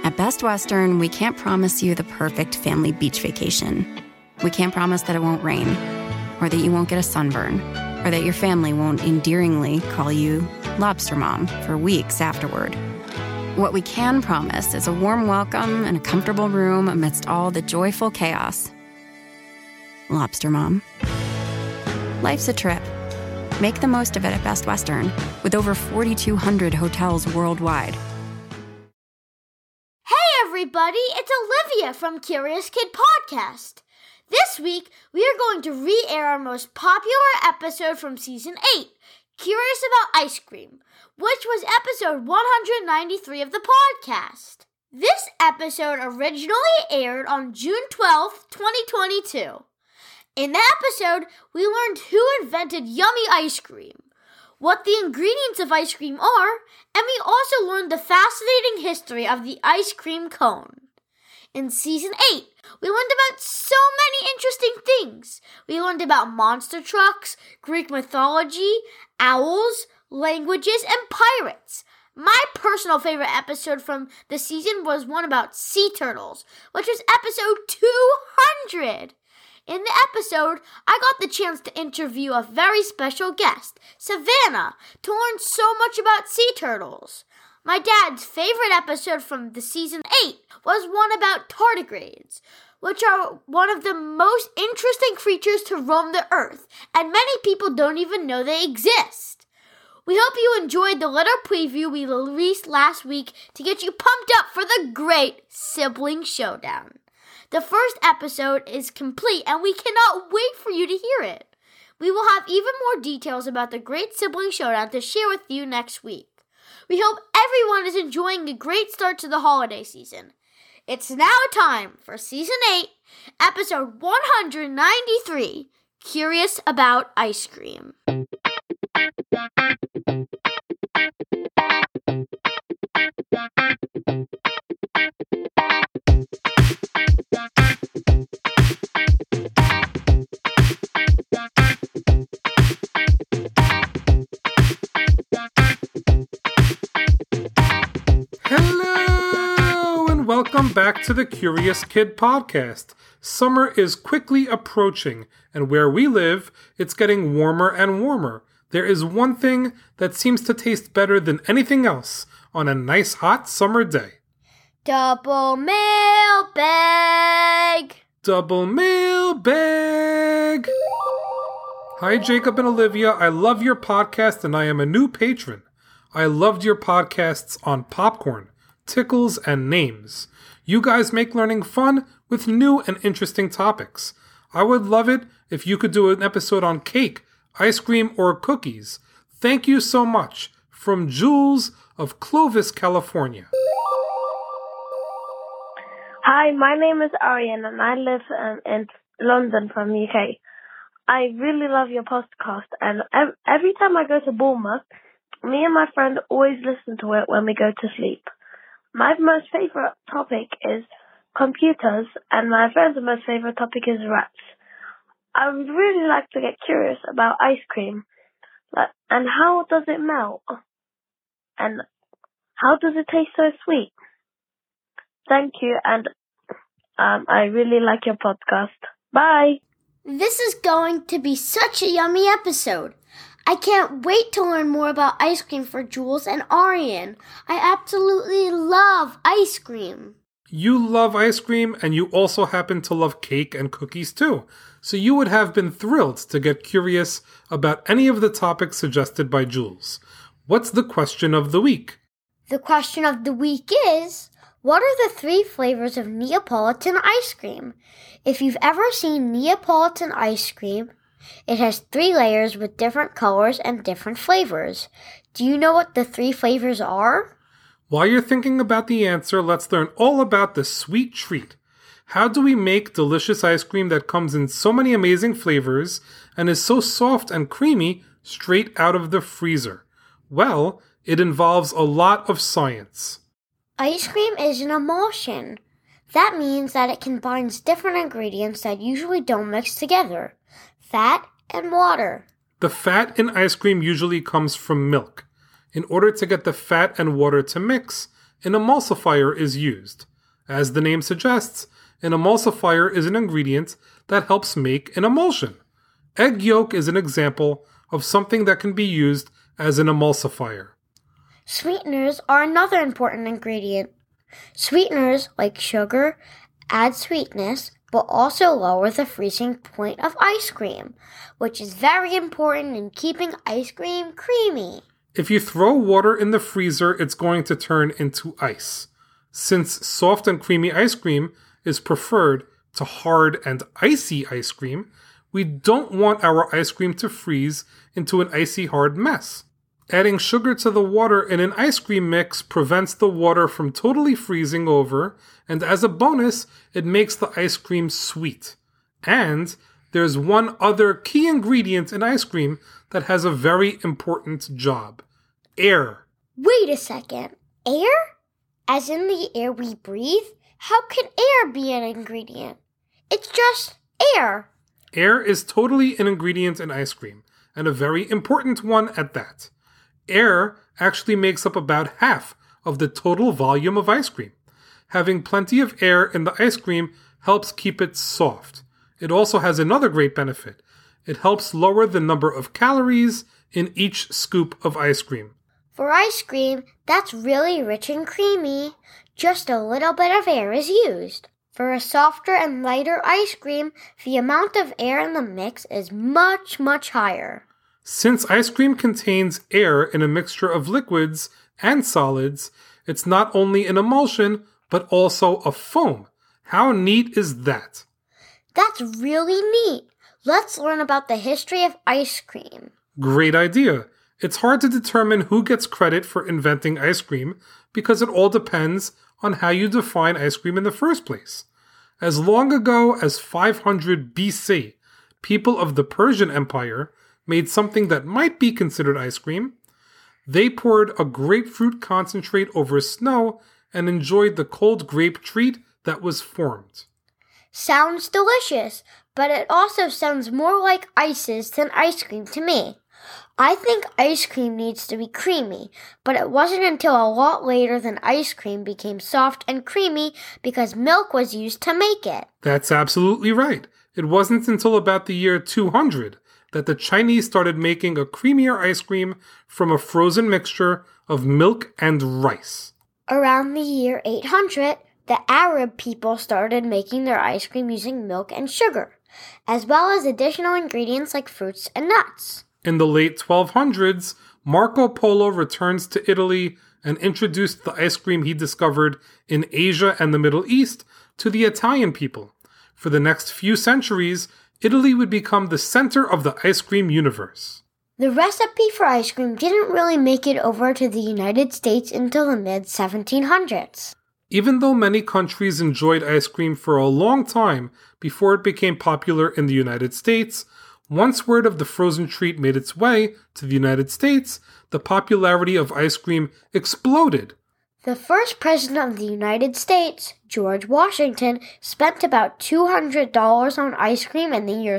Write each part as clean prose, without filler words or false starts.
At Best Western, we can't promise you the perfect family beach vacation. We can't promise that it won't rain, or that you won't get a sunburn, or that your family won't endearingly call you Lobster Mom for weeks afterward. What we can promise is a warm welcome and a comfortable room amidst all the joyful chaos. Lobster Mom. Life's a trip. Make the most of it at Best Western, with over 4,200 hotels worldwide. Hey everybody, it's Olivia from Curious Kid Podcast. This week, we are going to re-air our most popular episode from Season 8, Curious About Ice Cream, which was episode 193 of the podcast. This episode originally aired on June 12th, 2022. In the episode, we learned who invented yummy ice cream, what the ingredients of ice cream are, and we also learned the fascinating history of the ice cream cone. In Season 8, we learned about so many interesting things. We learned about monster trucks, Greek mythology, owls, languages, and pirates. My personal favorite episode from the season was one about sea turtles, which was episode 200. In the episode, I got the chance to interview a very special guest, Savannah, to learn so much about sea turtles. My dad's favorite episode from the Season 8 was one about tardigrades, which are one of the most interesting creatures to roam the earth, and many people don't even know they exist. We hope you enjoyed the little preview we released last week to get you pumped up for the great Sibling Showdown. The first episode is complete, and we cannot wait for you to hear it. We will have even more details about the great Sibling Showdown to share with you next week. We hope everyone is enjoying a great start to the holiday season. It's now time for Season 8, Episode 193, Curious About Ice Cream. Welcome back to the Curious Kid Podcast. Summer is quickly approaching, and where we live, it's getting warmer and warmer. There is one thing that seems to taste better than anything else on a nice hot summer day. Double mailbag! Double mailbag! Hi, Jacob and Olivia. I love your podcast, and I am a new patron. I loved your podcasts on popcorn, tickles, and names. You guys make learning fun with new and interesting topics. I would love it if you could do an episode on cake, ice cream, or cookies. Thank you so much. From Jules of Clovis, California. Hi, my name is Arian and I live in London from UK. I really love your podcast, and every time I go to Bournemouth, me and my friend always listen to it when we go to sleep. My most favorite topic is computers, and my friend's most favorite topic is rats. I would really like to get curious about ice cream. And how does it melt? And how does it taste so sweet? Thank you, and I really like your podcast. Bye! This is going to be such a yummy episode. I can't wait to learn more about ice cream for Jules and Arian. I absolutely love ice cream. You love ice cream, and you also happen to love cake and cookies too. So you would have been thrilled to get curious about any of the topics suggested by Jules. What's the question of the week? The question of the week is, what are the 3 flavors of Neapolitan ice cream? If you've ever seen Neapolitan ice cream, it has 3 layers with different colors and different flavors. Do you know what the 3 flavors are? While you're thinking about the answer, let's learn all about the sweet treat. How do we make delicious ice cream that comes in so many amazing flavors and is so soft and creamy straight out of the freezer? Well, it involves a lot of science. Ice cream is an emulsion. That means that it combines different ingredients that usually don't mix together. Fat and water. The fat in ice cream usually comes from milk. In order to get the fat and water to mix, an emulsifier is used. As the name suggests, an emulsifier is an ingredient that helps make an emulsion. Egg yolk is an example of something that can be used as an emulsifier. Sweeteners are another important ingredient. Sweeteners, like sugar, add sweetness, but also lower the freezing point of ice cream, which is very important in keeping ice cream creamy. If you throw water in the freezer, it's going to turn into ice. Since soft and creamy ice cream is preferred to hard and icy ice cream, we don't want our ice cream to freeze into an icy hard mess. Adding sugar to the water in an ice cream mix prevents the water from totally freezing over, and as a bonus, it makes the ice cream sweet. And there's one other key ingredient in ice cream that has a very important job. Air. Wait a second. Air? As in the air we breathe? How can air be an ingredient? It's just air. Air is totally an ingredient in ice cream, and a very important one at that. Air actually makes up about half of the total volume of ice cream. Having plenty of air in the ice cream helps keep it soft. It also has another great benefit. It helps lower the number of calories in each scoop of ice cream. For ice cream that's really rich and creamy, just a little bit of air is used. For a softer and lighter ice cream, the amount of air in the mix is much, much higher. Since ice cream contains air in a mixture of liquids and solids, it's not only an emulsion, but also a foam. How neat is that? That's really neat. Let's learn about the history of ice cream. Great idea. It's hard to determine who gets credit for inventing ice cream because it all depends on how you define ice cream in the first place. As long ago as 500 BC, people of the Persian Empire made something that might be considered ice cream. They poured a grapefruit concentrate over snow and enjoyed the cold grape treat that was formed. Sounds delicious, but it also sounds more like ices than ice cream to me. I think ice cream needs to be creamy, but it wasn't until a lot later than ice cream became soft and creamy because milk was used to make it. That's absolutely right. It wasn't until about the year 200 that the Chinese started making a creamier ice cream from a frozen mixture of milk and rice. Around the year 800, the Arab people started making their ice cream using milk and sugar, as well as additional ingredients like fruits and nuts. In the late 1200s, Marco Polo returns to Italy and introduced the ice cream he discovered in Asia and the Middle East to the Italian people. For the next few centuries, Italy would become the center of the ice cream universe. The recipe for ice cream didn't really make it over to the United States until the mid-1700s. Even though many countries enjoyed ice cream for a long time before it became popular in the United States, once word of the frozen treat made its way to the United States, the popularity of ice cream exploded. The first president of the United States, George Washington, spent about $200 on ice cream in the year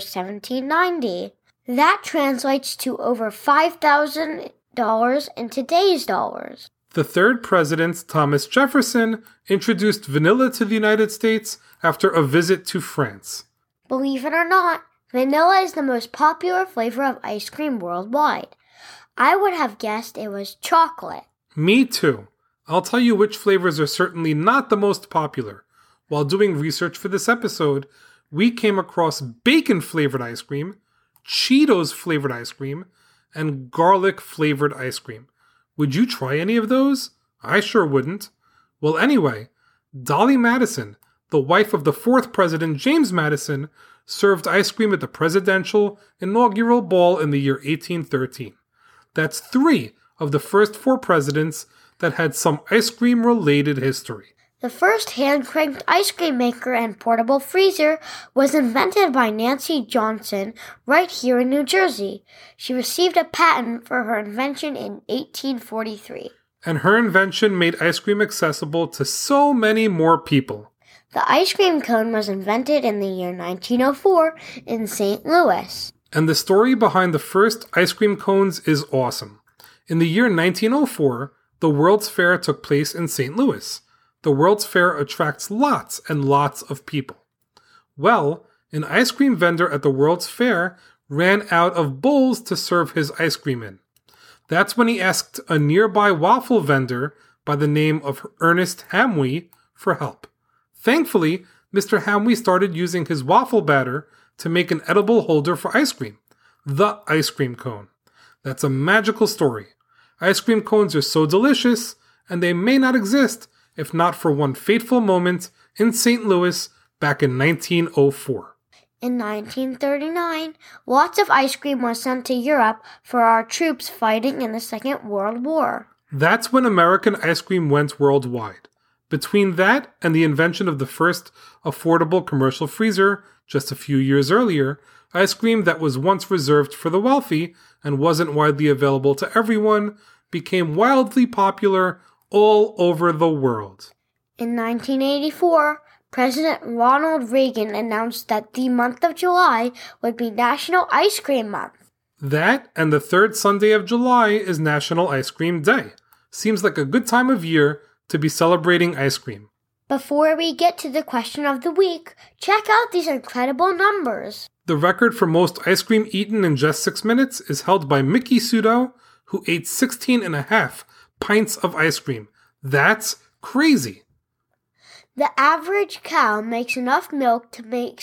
1790. That translates to over $5,000 in today's dollars. The third president, Thomas Jefferson, introduced vanilla to the United States after a visit to France. Believe it or not, vanilla is the most popular flavor of ice cream worldwide. I would have guessed it was chocolate. Me too. I'll tell you which flavors are certainly not the most popular. While doing research for this episode, we came across bacon-flavored ice cream, Cheetos-flavored ice cream, and garlic-flavored ice cream. Would you try any of those? I sure wouldn't. Well, anyway, Dolly Madison, the wife of the fourth president James Madison, served ice cream at the presidential inaugural ball in the year 1813. That's 3 of the first 4 presidents that had some ice cream-related history. The first hand-cranked ice cream maker and portable freezer was invented by Nancy Johnson right here in New Jersey. She received a patent for her invention in 1843. And her invention made ice cream accessible to so many more people. The ice cream cone was invented in the year 1904 in St. Louis. And the story behind the first ice cream cones is awesome. In the year 1904, The World's Fair took place in St. Louis. The World's Fair attracts lots and lots of people. Well, an ice cream vendor at the World's Fair ran out of bowls to serve his ice cream in. That's when he asked a nearby waffle vendor by the name of Ernest Hamwee for help. Thankfully, Mr. Hamwee started using his waffle batter to make an edible holder for ice cream, the ice cream cone. That's a magical story. Ice cream cones are so delicious, and they may not exist if not for one fateful moment in St. Louis back in 1904. In 1939, lots of ice cream was sent to Europe for our troops fighting in the Second World War. That's when American ice cream went worldwide. Between that and the invention of the first affordable commercial freezer just a few years earlier, ice cream that was once reserved for the wealthy and wasn't widely available to everyone became wildly popular all over the world. In 1984, President Ronald Reagan announced that the month of July would be National Ice Cream Month. That and the third Sunday of July is National Ice Cream Day. Seems like a good time of year to be celebrating ice cream. Before we get to the question of the week, check out these incredible numbers. The record for most ice cream eaten in just 6 minutes is held by Mickey Sudo, who ate 16.5 pints of ice cream. That's crazy. The average cow makes enough milk to make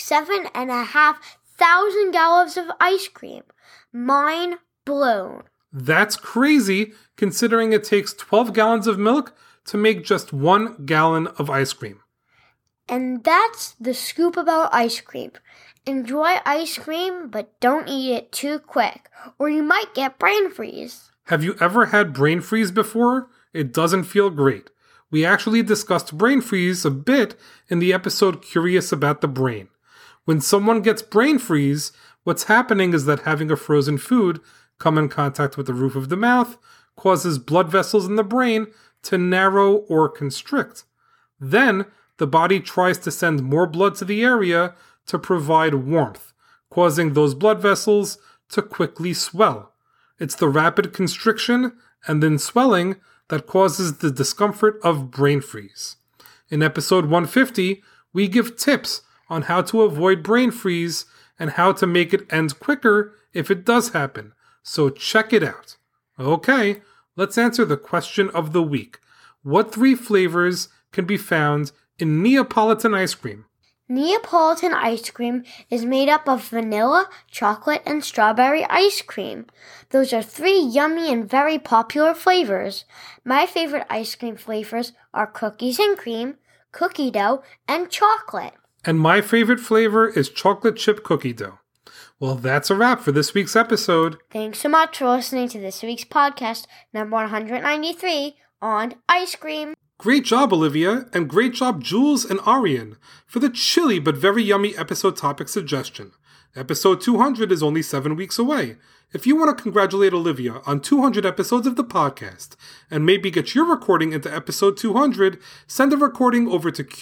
7,500 gallons of ice cream. Mind blown. That's crazy, considering it takes 12 gallons of milk to make just 1 gallon of ice cream. And that's the scoop about ice cream. Enjoy ice cream, but don't eat it too quick, or you might get brain freeze. Have you ever had brain freeze before? It doesn't feel great. We actually discussed brain freeze a bit in the episode Curious About the Brain. When someone gets brain freeze, what's happening is that having a frozen food come in contact with the roof of the mouth causes blood vessels in the brain to narrow or constrict. Then, the body tries to send more blood to the area to provide warmth, causing those blood vessels to quickly swell. It's the rapid constriction and then swelling that causes the discomfort of brain freeze. In episode 150, we give tips on how to avoid brain freeze and how to make it end quicker if it does happen. So check it out. Okay, let's answer the question of the week. What 3 flavors can be found in Neapolitan ice cream? Neapolitan ice cream is made up of vanilla, chocolate, and strawberry ice cream. Those are 3 yummy and very popular flavors. My favorite ice cream flavors are cookies and cream, cookie dough, and chocolate. And my favorite flavor is chocolate chip cookie dough. Well, that's a wrap for this week's episode. Thanks so much for listening to this week's podcast, number 193, on ice cream. Great job, Olivia, and great job, Jules and Arian, for the chilly but very yummy episode topic suggestion. Episode 200 is only 7 weeks away. If you want to congratulate Olivia on 200 episodes of the podcast, and maybe get your recording into episode 200, send a recording over to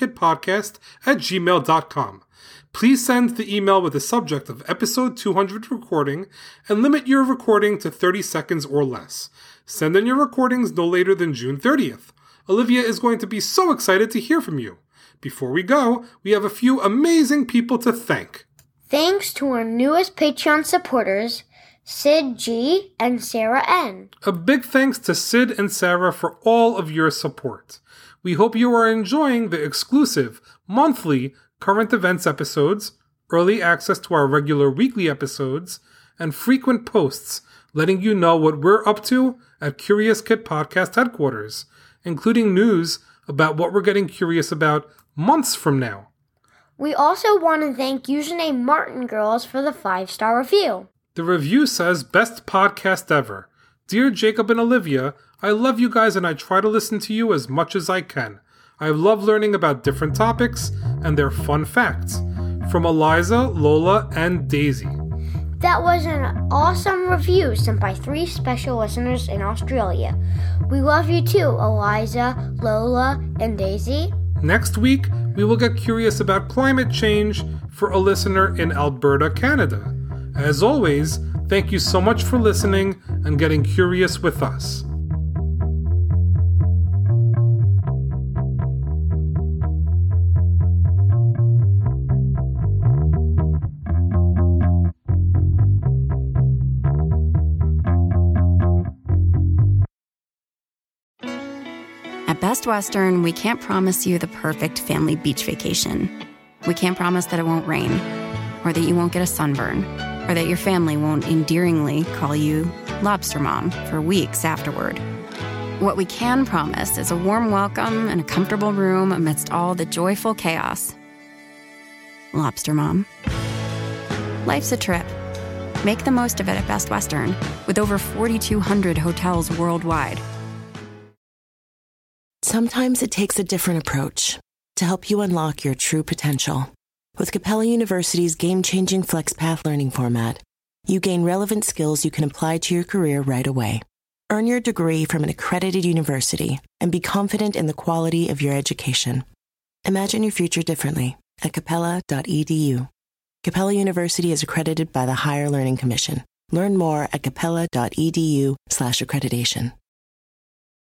CuriousKidPodcast@gmail.com. Please send the email with the subject of episode 200 recording, and limit your recording to 30 seconds or less. Send in your recordings no later than June 30th. Olivia is going to be so excited to hear from you. Before we go, we have a few amazing people to thank. Thanks to our newest Patreon supporters, Sid G and Sarah N. A big thanks to Sid and Sarah for all of your support. We hope you are enjoying the exclusive monthly current events episodes, early access to our regular weekly episodes, and frequent posts letting you know what we're up to at Curious Kid Podcast headquarters, including news about what we're getting curious about months from now. We also want to thank username Martin Girls for the 5-star review. The review says, "Best podcast ever. Dear Jacob and Olivia, I love you guys and I try to listen to you as much as I can. I love learning about different topics and their fun facts." From Eliza, Lola, and Daisy. That was an awesome review sent by 3 special listeners in Australia. We love you too, Eliza, Lola, and Daisy. Next week, we will get curious about climate change for a listener in Alberta, Canada. As always, thank you so much for listening and getting curious with us. At Best Western, we can't promise you the perfect family beach vacation. We can't promise that it won't rain, or that you won't get a sunburn, or that your family won't endearingly call you Lobster Mom for weeks afterward. What we can promise is a warm welcome and a comfortable room amidst all the joyful chaos. Lobster Mom. Life's a trip. Make the most of it at Best Western, with over 4,200 hotels worldwide. Sometimes it takes a different approach to help you unlock your true potential. With Capella University's game-changing FlexPath learning format, you gain relevant skills you can apply to your career right away. Earn your degree from an accredited university and be confident in the quality of your education. Imagine your future differently at capella.edu. Capella University is accredited by the Higher Learning Commission. Learn more at capella.edu/accreditation.